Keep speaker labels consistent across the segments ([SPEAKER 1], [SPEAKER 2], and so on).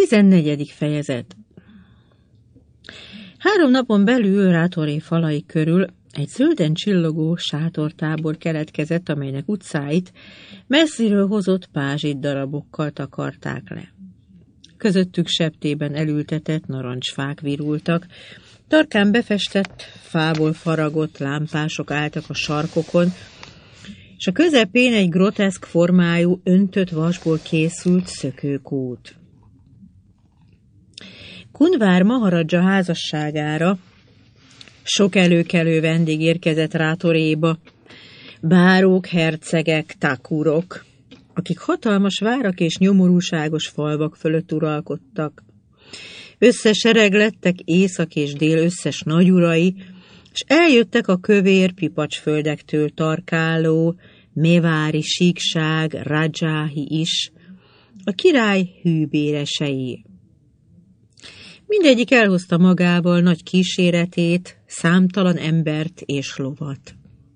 [SPEAKER 1] 14. fejezet. 3 napon belül Ratoré falai körül egy zölden csillogó sátortábor keletkezett, amelynek utcáit messziről hozott pázsit darabokkal takarták le. Közöttük septében elültetett narancsfák virultak, tarkán befestett, fából faragott lámpások álltak a sarkokon, és a közepén egy groteszk formájú, öntött vasból készült szökőkút. Kunvár Maharadzsa házasságára sok előkelő vendég érkezett Ratoréba, bárók, hercegek, takurok, akik hatalmas várak és nyomorúságos falvak fölött uralkodtak. Összesereglettek észak és dél összes nagyurai, és eljöttek a kövér pipacsföldektől tarkáló, mevári síkság, rajáhi is, a király hűbéresei. Mindegyik elhozta magával nagy kíséretét, számtalan embert és lovat.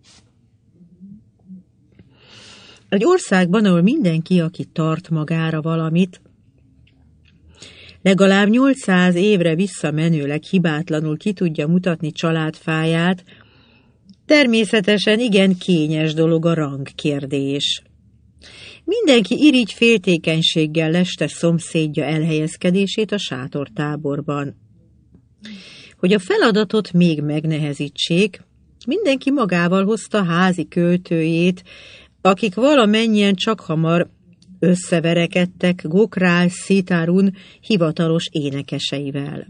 [SPEAKER 1] Egy országban, ahol mindenki, aki tart magára valamit, legalább 800 évre visszamenőleg hibátlanul ki tudja mutatni családfáját, természetesen igen kényes dolog a rangkérdés. Mindenki irigy féltékenységgel leste szomszédja elhelyezkedését a sátortáborban. Hogy a feladatot még megnehezítsék, mindenki magával hozta házi költőjét, akik valamennyien csakhamar összeverekedtek Gokraál Szitarun hivatalos énekeseivel.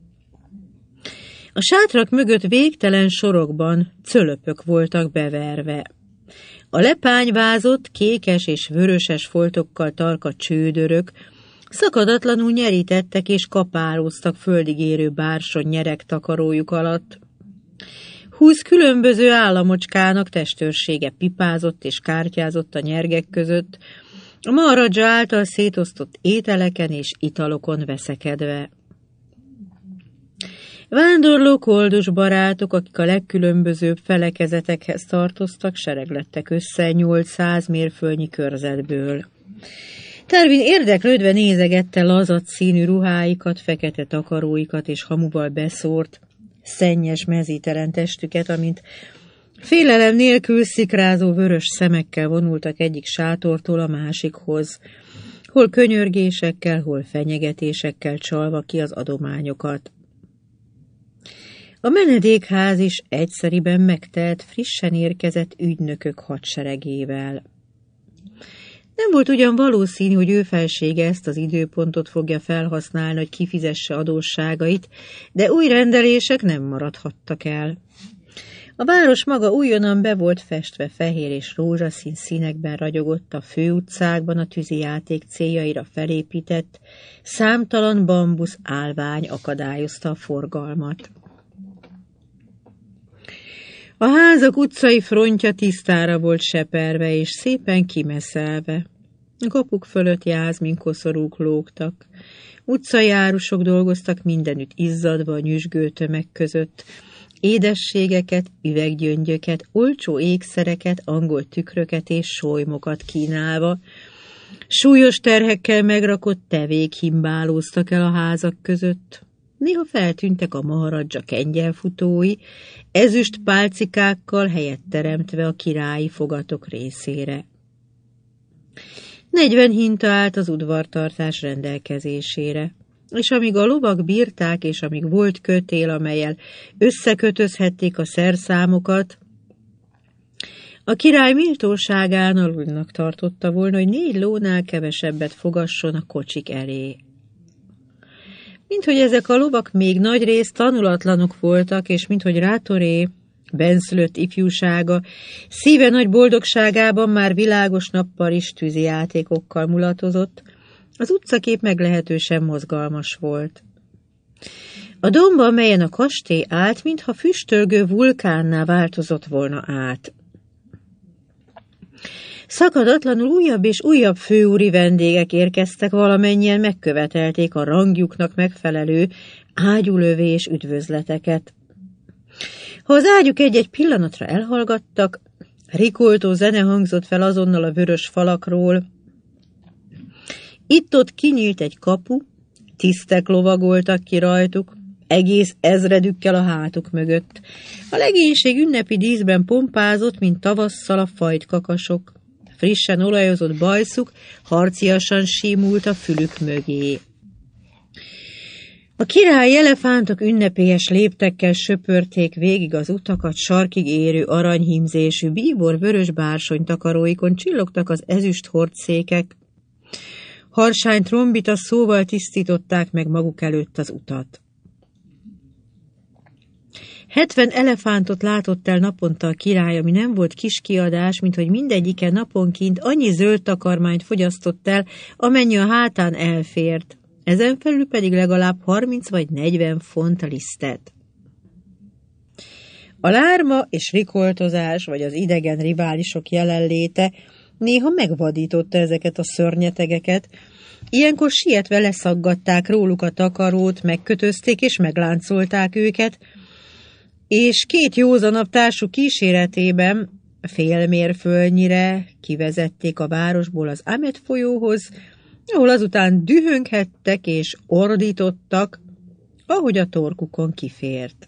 [SPEAKER 1] A sátrak mögött végtelen sorokban cölöpök voltak beverve. A lepányvázott, kékes és vöröses foltokkal tarka csődörök szakadatlanul nyerítettek és kapálóztak földig érő bársony nyeregtakarójuk alatt. 20 különböző államocskának testőrsége pipázott és kártyázott a nyergek között, a Maharadzsa által szétosztott ételeken és italokon veszekedve. Vándorló koldus barátok, akik a legkülönbözőbb felekezetekhez tartoztak, sereglettek össze 800 mérföldnyi körzetből. Tervin érdeklődve nézegette lazat színű ruháikat, fekete takaróikat és hamuval beszórt, szennyes, mezítelen testüket, amint félelem nélkül szikrázó vörös szemekkel vonultak egyik sátortól a másikhoz, hol könyörgésekkel, hol fenyegetésekkel csalva ki az adományokat. A menedékház is egyszeriben megtelt frissen érkezett ügynökök hadseregével. Nem volt ugyan valószínű, hogy ő felsége ezt az időpontot fogja felhasználni, hogy kifizesse adósságait, de új rendelések nem maradhattak el. A város maga újonnan be volt festve, fehér és rózsaszín színekben ragyogott, a főutcákban a tűzijáték céljaira felépített, számtalan bambusz állvány akadályozta a forgalmat. A házak utcai frontja tisztára volt seperve és szépen kimeszelve. A kapuk fölött jázminkoszorúk lógtak. Utcai árusok dolgoztak mindenütt izzadva a nyüzsgő tömeg között. Édességeket, üveggyöngyöket, olcsó ékszereket, angol tükröket és sólymokat kínálva. Súlyos terhekkel megrakott tevék himbálóztak el a házak között. Néha feltűntek a Maharadzsa kengyelfutói, ezüst pálcikákkal helyet teremtve a királyi fogatok részére. 40 hinta állt az udvartartás rendelkezésére, és amíg a lovak bírták, és amíg volt kötél, amellyel összekötözhették a szerszámokat, a király méltóságán alulnak tartotta volna, hogy 4 lónál kevesebbet fogasson a kocsik elé. Minthogy ezek a lovak még nagyrészt tanulatlanok voltak, és minthogy Ratoré benszülött ifjúsága szíve nagy boldogságában már világos nappal is tűzijátékokkal mulatozott, az utcakép meglehetősen mozgalmas volt. A domb, melyen a kastély állt, mintha füstölgő vulkánná változott volna át. Szakadatlanul újabb és újabb főúri vendégek érkeztek, valamennyien megkövetelték a rangjuknak megfelelő ágyulövés üdvözleteket. Ha az ágyuk egy-egy pillanatra elhallgattak, rikoltó zene hangzott fel azonnal a vörös falakról. Itt-ott kinyílt egy kapu, Tisztek lovagoltak ki rajtuk, egész ezredükkel a hátuk mögött. A legénység ünnepi díszben pompázott, mint tavasszal a fajt kakasok. Frissen olajozott bajszuk harciasan símult a fülük mögé. A királyi elefántok ünnepélyes léptekkel söpörték végig az utakat, sarkig érő aranyhímzésű bíbor-vörös bársonytakaróikon csillogtak az ezüst hordszékek. Harsány trombita szóval tisztították meg maguk előtt az utat. 70 elefántot látott el naponta a király, ami nem volt kis kiadás, mint hogy mindegyike naponként annyi zöld takarmányt fogyasztott el, amennyi a hátán elfért. Ezen felül pedig legalább 30 vagy 40 font lisztet. A lárma és rikoltozás, vagy az idegen riválisok jelenléte néha megvadította ezeket a szörnyetegeket. Ilyenkor sietve leszaggatták róluk a takarót, megkötözték és megláncolták őket, és 2 józanabb társuk kíséretében fél mérföldnyire kivezették a városból az Amet folyóhoz, ahol azután dühönghettek és ordítottak, ahogy a torkukon kifért.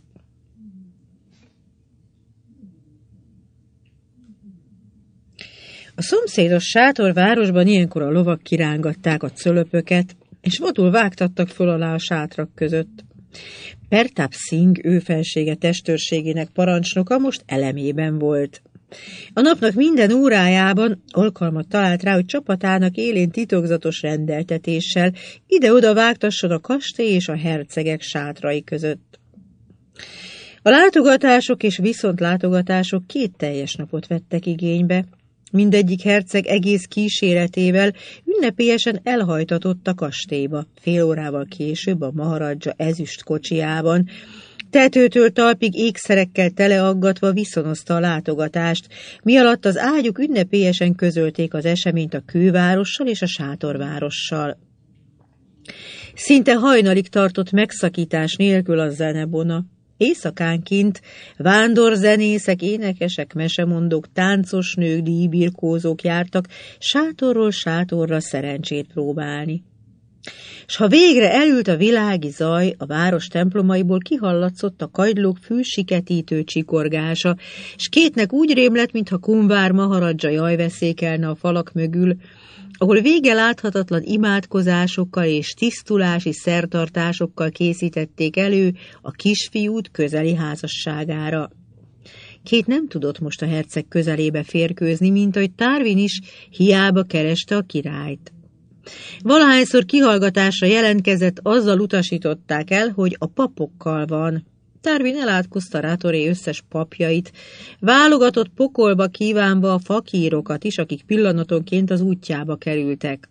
[SPEAKER 1] A szomszédos sátorvárosban ilyenkor a lovak kirángatták a cölöpöket, és vadul vágtattak föl alá a sátrak között. Pertap Singh őfelsége testőrségének parancsnoka most elemében volt. A napnak minden órájában alkalmat talált rá, hogy csapatának élén titokzatos rendeltetéssel ide-oda vágtasson a kastély és a hercegek sátrai között. A látogatások és viszontlátogatások 2 teljes napot vettek igénybe. Mindegyik herceg egész kíséretével ünnepélyesen elhajtatott a kastélyba, fél órával később a maharadja ezüst kocsijában. Tetőtől talpig ékszerekkel teleaggatva viszonozta a látogatást, mi alatt az ágyuk ünnepélyesen közölték az eseményt a kővárossal és a sátorvárossal. Szinte hajnalig tartott megszakítás nélkül a zenebona. Éjszakánként vándorzenészek, énekesek, mesemondók, táncos nők, díjbirkózók jártak sátorról sátorra szerencsét próbálni. S ha végre elült a világi zaj, a város templomaiból kihallatszott a kagylók fülsiketítő csikorgása, s Kétnek úgy rémlett, mintha Kumvár maharadja jajveszékelne a falak mögül, ahol vége láthatatlan imádkozásokkal és tisztulási szertartásokkal készítették elő a kisfiút közeli házasságára. Két nem tudott most a herceg közelébe férkőzni, mint ahogy Tárvin is hiába kereste a királyt. Valahányszor kihallgatásra jelentkezett, azzal utasították el, hogy a papokkal van. Tárvin elátkozta Rátoré összes papjait, válogatott pokolba kívánva a fakírokat is, akik pillanatonként az útjába kerültek.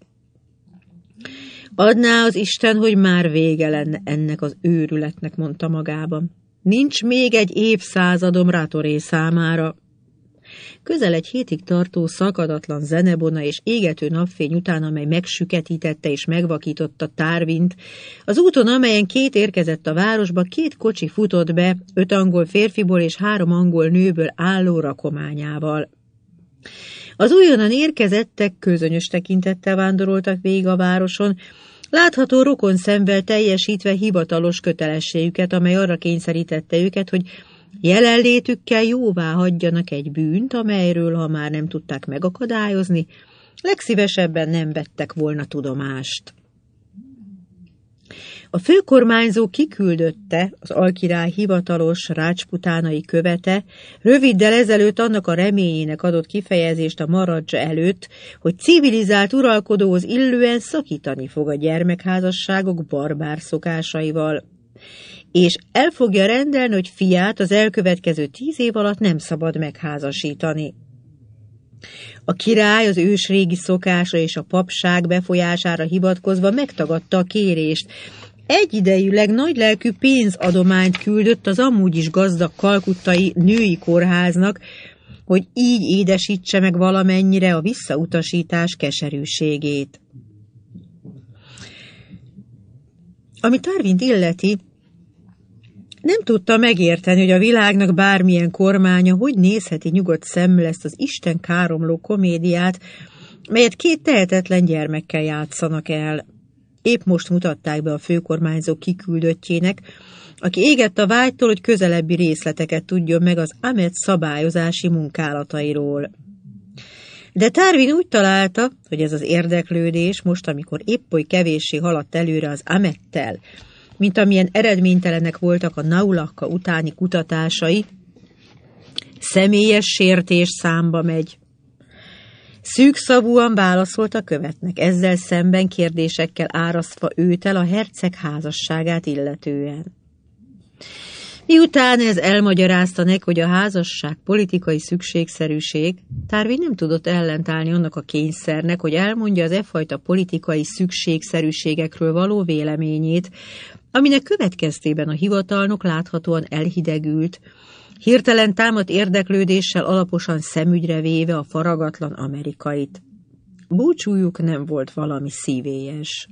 [SPEAKER 1] Adná az Isten, hogy már vége lenne ennek az őrületnek, mondta magában. Nincs még egy évszázadom Rátoré számára. Közel egy hétig tartó szakadatlan zenebona és égető napfény után, amely megsüketítette és megvakította Tárvint, az úton, amelyen 2 érkezett a városba, 2 kocsi futott be, 5 angol férfiból és 3 angol nőből álló rakományával. Az újonnan érkezettek közönyös tekintettel vándoroltak végig a városon, látható rokon szemvel teljesítve hivatalos kötelességüket, amely arra kényszerítette őket, hogy jelenlétükkel jóvá hagyjanak egy bűnt, amelyről, ha már nem tudták megakadályozni, legszívesebben nem vettek volna tudomást. A főkormányzó kiküldötte, az alkirály hivatalos rácsputánai követe, röviddel ezelőtt annak a reményének adott kifejezést a maradja előtt, hogy civilizált uralkodóhoz illően szakítani fog a gyermekházasságok barbár szokásaival, és el fogja rendelni, hogy fiát az elkövetkező 10 év alatt nem szabad megházasítani. A király az ősrégi szokása és a papság befolyására hivatkozva megtagadta a kérést. Egyidejűleg nagylelkű pénzadományt küldött az amúgy is gazdag kalkuttai női kórháznak, hogy így édesítse meg valamennyire a visszautasítás keserűségét. Ami Tárvint illeti, nem tudta megérteni, hogy a világnak bármilyen kormánya hogy nézheti nyugodt szemmel ezt az Isten káromló komédiát, melyet 2 tehetetlen gyermekkel játszanak el. épp most mutatták be a főkormányzó kiküldöttjének, aki égett a vágytól, hogy közelebbi részleteket tudjon meg az Ahmed szabályozási munkálatairól. De Darwin úgy találta, hogy ez az érdeklődés most, amikor épp oly kevéssé haladt előre az Ahmedtel, mint amilyen eredménytelenek voltak a Naulahka utáni kutatásai, személyes sértés számba megy. Szűkszavúan válaszolt a követnek, ezzel szemben kérdésekkel árasztva őt el a herceg házasságát illetően. Miután ez elmagyarázta neki, hogy a házasság politikai szükségszerűség, Darwin nem tudott ellentállni annak a kényszernek, hogy elmondja az fajta politikai szükségszerűségekről való véleményét, aminek következtében a hivatalnok láthatóan elhidegült, hirtelen támadt érdeklődéssel alaposan szemügyre véve a faragatlan amerikait. Búcsújuk nem volt valami szívélyes.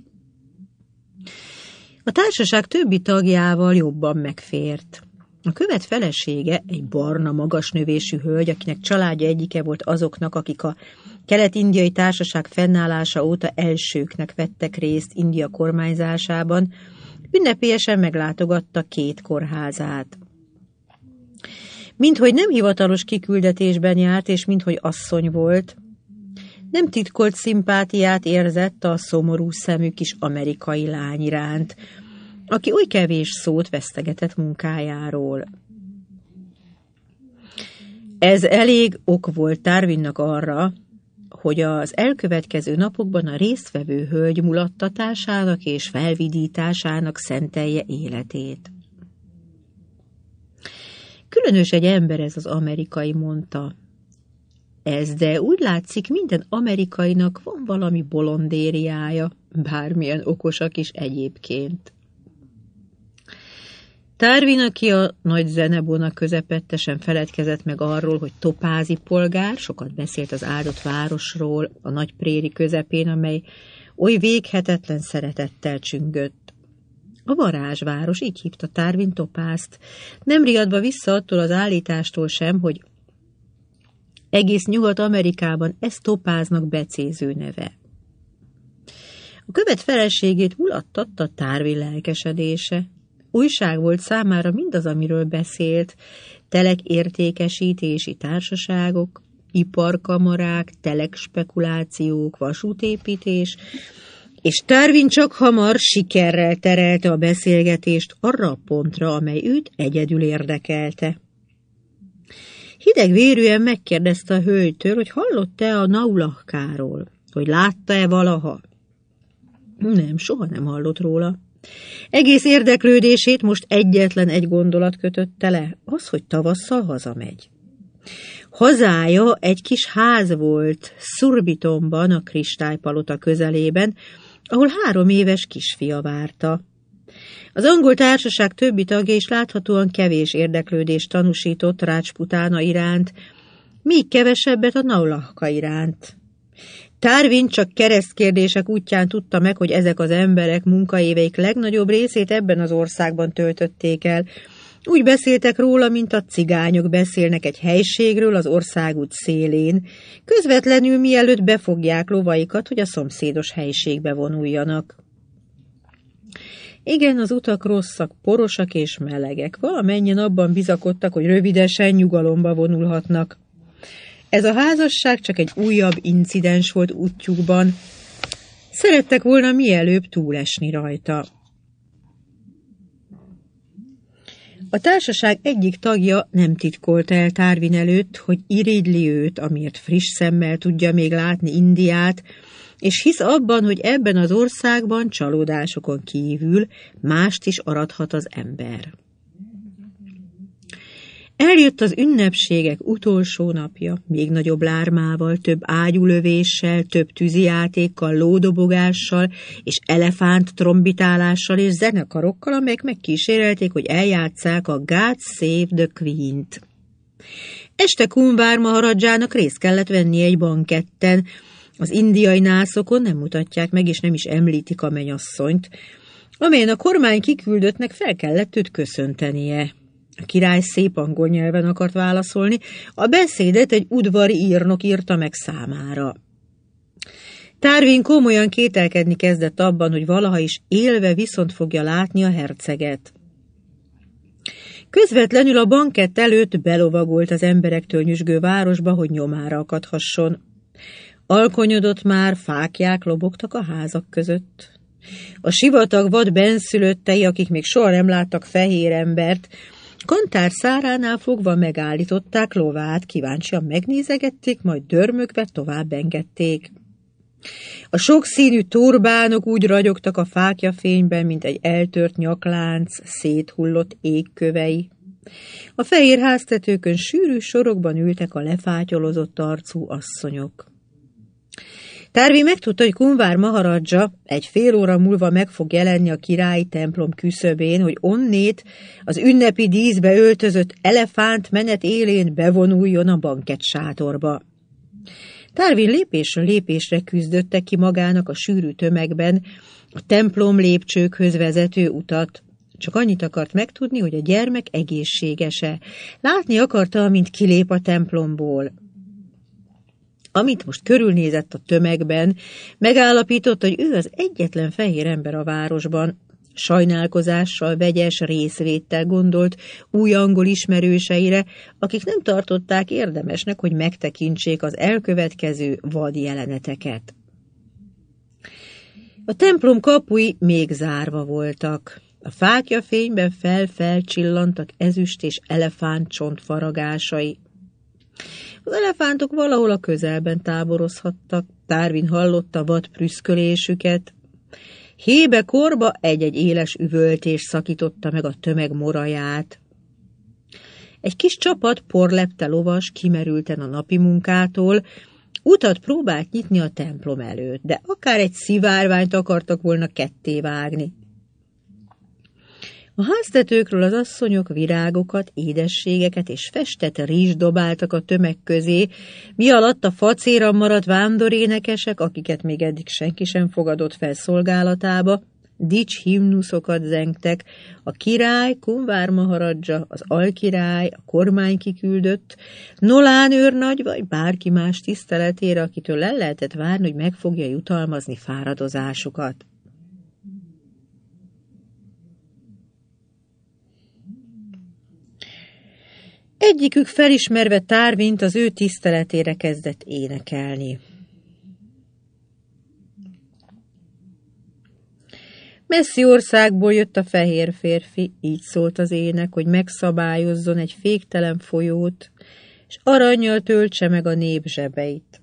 [SPEAKER 1] A társaság többi tagjával jobban megfért. A követ felesége egy barna, magas növésű hölgy, akinek családja egyike volt azoknak, akik a kelet-indiai társaság fennállása óta elsőknek vettek részt India kormányzásában, ünnepélyesen meglátogatta 2 kórházát. Minthogy nem hivatalos kiküldetésben járt, és minthogy asszony volt, nem titkolt szimpátiát érzett a szomorú szemű kis amerikai lány iránt, aki oly kevés szót vesztegetett munkájáról. Ez elég ok volt Darwinnak arra, hogy az elkövetkező napokban a résztvevő hölgy mulattatásának és felvidításának szentelje életét. Különös egy ember ez az amerikai, mondta. Ez, de úgy látszik, minden amerikainak van valami bolondériája, bármilyen okosak is egyébként. Darwin, aki a nagy zenebona közepettesen feledkezett meg arról, hogy Topázi polgár, sokat beszélt az áldott városról, a nagy préri közepén, amely oly véghetetlen szeretettel csüngött. A varázsváros, így hívta Darwin Topázt, nem riadva vissza attól az állítástól sem, hogy egész Nyugat-Amerikában ez Topáznak becéző neve. A követ feleségét mulattatta Darwin lelkesedése. Újság volt számára mindaz, amiről beszélt, telekértékesítési társaságok, iparkamarák, telekspekulációk, vasútépítés, és Darwin csak hamar sikerrel terelte a beszélgetést arra a pontra, amely őt egyedül érdekelte. Hidegvérűen megkérdezte a hölgytől, hogy hallott-e a Naulahkáról, hogy látta-e valaha. Nem, soha nem hallott róla. Egész érdeklődését most egyetlen egy gondolat kötötte le, az, hogy tavasszal hazamegy. Hazája egy kis ház volt Surbitonban, a kristálypalota közelében, ahol 3 éves kisfia várta. Az angol társaság többi tagja is láthatóan kevés érdeklődést tanúsított Rajputána iránt, míg kevesebbet a Naulahka iránt. Darwin csak keresztkérdések útján tudta meg, hogy ezek az emberek munkaéveik legnagyobb részét ebben az országban töltötték el. Úgy beszéltek róla, mint a cigányok beszélnek egy helységről az országút szélén, közvetlenül mielőtt befogják lovaikat, hogy a szomszédos helységbe vonuljanak. Igen, az utak rosszak, porosak és melegek, valamennyien abban bizakodtak, hogy rövidesen nyugalomba vonulhatnak. Ez a házasság csak egy újabb incidens volt útjukban. Szerettek volna mielőbb túlesni rajta. A társaság egyik tagja nem titkolta el Darwin előtt, hogy irigyli őt, amiért friss szemmel tudja még látni Indiát, és hisz abban, hogy ebben az országban csalódásokon kívül mást is arathat az ember. Eljött az ünnepségek utolsó napja, még nagyobb lármával, több ágyúlövéssel, több tűzijátékkal, lódobogással és elefánt trombitálással és zenekarokkal, amelyek megkísérelték, hogy eljátsszák a God Save the Queen-t. Este Kunvár Maharadzsának részt kellett venni egy banketten. Az indiai nászokon nem mutatják meg, és nem is említik a mennyasszonyt, amelyen a kormány kiküldöttnek fel kellett őt köszöntenie. A király szép angol nyelven akart válaszolni, a beszédet egy udvari írnok írta meg számára. Tárvin komolyan kételkedni kezdett abban, hogy valaha is élve viszont fogja látni a herceget. Közvetlenül a bankett előtt belovagolt az emberektől nyüzsgő városba, hogy nyomára akadhasson. Alkonyodott már, fáklyák lobogtak a házak között. A sivatag vad benszülöttei, akik még soha nem láttak fehér embert, kantár száránál fogva megállították lovát, kíváncsian megnézegették, majd dörmögve tovább engedték. A sokszínű turbánok úgy ragyogtak a fáklyafényben, mint egy eltört nyaklánc, széthullott égkövei. A fehér háztetőkön sűrű sorokban ültek a lefátyolozott arcú asszonyok. Tárvin megtudta, hogy Kunvár Maharadzsa egy fél óra múlva meg fog jelenni a királyi templom küszöbén, hogy onnét az ünnepi díszbe öltözött elefánt menet élén bevonuljon a bankett sátorba. Tárvin lépésről lépésre küzdötte ki magának a sűrű tömegben a templom lépcsőkhöz vezető utat. Csak annyit akart megtudni, hogy a gyermek egészséges-e. Látni akarta, amint kilép a templomból. Amint most körülnézett a tömegben, megállapította, hogy ő az egyetlen fehér ember a városban. Sajnálkozással, vegyes részvéttel gondolt új angol ismerőseire, akik nem tartották érdemesnek, hogy megtekintsék az elkövetkező vad jeleneteket. A templom kapui még zárva voltak. A fáklyafényben felcsillantak ezüst és elefánt csontfaragásai. Az elefántok valahol a közelben táborozhattak, Tárvin hallotta vad prüszkölésüket. Hébe-korba egy-egy éles üvöltés szakította meg a tömeg moraját. Egy kis csapat porlepte lovas kimerülten a napi munkától, utat próbált nyitni a templom előtt, de akár egy szivárványt akartak volna ketté vágni. A háztetőkről az asszonyok virágokat, édességeket és festett rizst dobáltak a tömeg közé, mi alatt a facéran maradt vándorénekesek, akiket még eddig senki sem fogadott fel szolgálatába, dics himnuszokat zengtek, a király, Kunvár Maharadzsa, az alkirály, a kormány kiküldött, Nolán őrnagy vagy bárki más tiszteletére, akitől el lehetett várni, hogy meg fogja jutalmazni fáradozásukat. Egyikük felismerve Tárvint az ő tiszteletére kezdett énekelni. Messzi országból jött a fehér férfi, így szólt az ének, hogy megszabályozzon egy féktelen folyót, és arannyal töltse meg a nép zsebeit.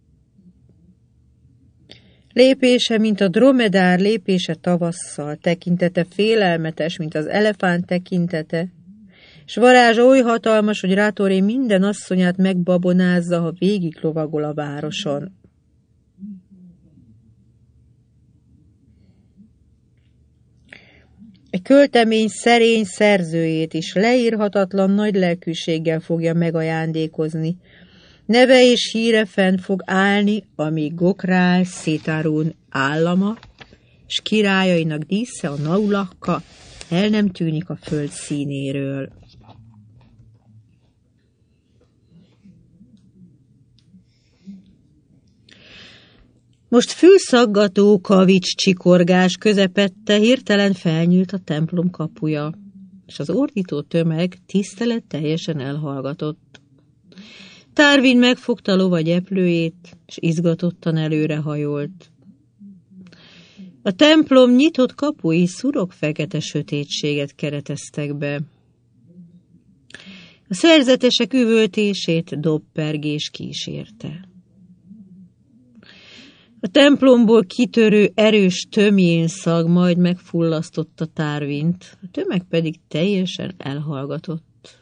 [SPEAKER 1] Lépése, mint a dromedár lépése tavasszal, tekintete félelmetes, mint az elefánt tekintete, s varázsa oly hatalmas, hogy Rátoré minden asszonyát megbabonázza, ha végig lovagol a városon. Egy költemény szerény szerzőjét is leírhatatlan nagy lelkűséggel fogja megajándékozni. Neve és híre fenn fog állni, amíg Gokraál Szétárún állama, s királyainak dísze a Naulakka el nem tűnik a föld színéről. Most fülszaggató kavics csikorgás közepette hirtelen felnyílt a templom kapuja, és az ordító tömeg tisztelet teljesen elhallgatott. Tárvin megfogta lova gyeplőjét, és izgatottan előrehajolt. A templom nyitott kapui szurok fekete sötétséget kereteztek be. A szerzetesek üvöltését dobpergés kísérte. A templomból kitörő erős tömjén szag majd megfullasztotta Tárvint, a tömeg pedig teljesen elhallgatott.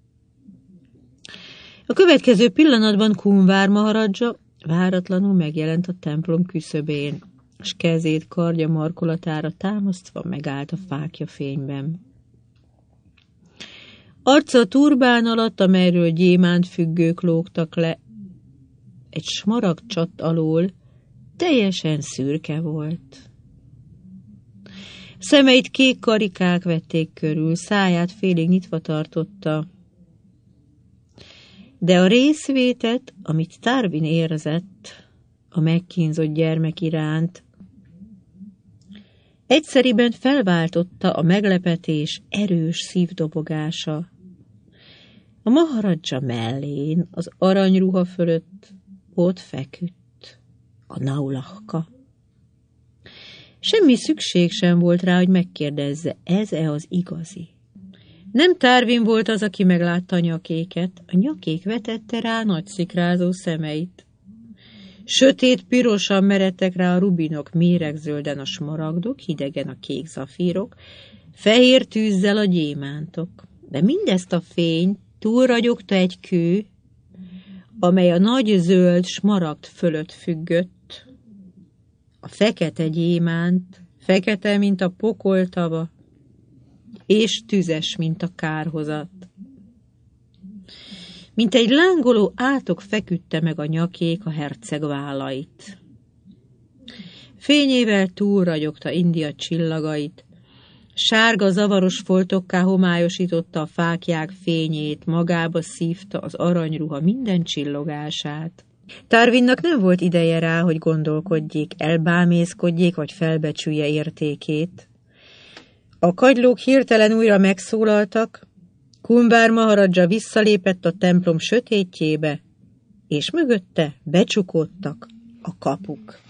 [SPEAKER 1] A következő pillanatban Kunvár Maharadzsa váratlanul megjelent a templom küszöbén, s kezét kardja markolatára támasztva megállt a fáklyafényben. Arca a turbán alatt, amelyről gyémánt függők lógtak le, egy smaragdcsat alól, teljesen szürke volt. Szemeit kék karikák vették körül, száját félig nyitva tartotta, de a részvétet, amit Tárvin érzett, a megkínzott gyermek iránt. Egyszeriben felváltotta a meglepetés erős szívdobogása. A maharadzsa mellén, az aranyruha fölött ott feküdt a Naulahka. Semmi szükség sem volt rá, hogy megkérdezze, ez-e az igazi. Nem Tárvin volt az, aki meglátta a nyakéket, a nyakék vetette rá nagy szikrázó szemeit. Sötét pirosan meredtek rá a rubinok, méregzölden a smaragdok, hidegen a kék zafírok, fehér tűzzel a gyémántok. De mindezt a fényt túlragyogta egy kő, amely a nagy zöld smaragd fölött függött. A fekete gyémánt, fekete, mint a pokoltava, és tüzes, mint a kárhozat. Mint egy lángoló átok feküdte meg a nyakék a herceg vállait. Fényével túlragyogta India csillagait, sárga zavaros foltokká homályosította a fáklyák fényét, magába szívta az aranyruha minden csillogását. Tárvinnak nem volt ideje rá, hogy gondolkodjék, elbámészkodjék, vagy felbecsülje értékét. A kagylók hirtelen újra megszólaltak, Kunvár maharadzsa visszalépett a templom sötétjébe, és mögötte becsukódtak a kapuk.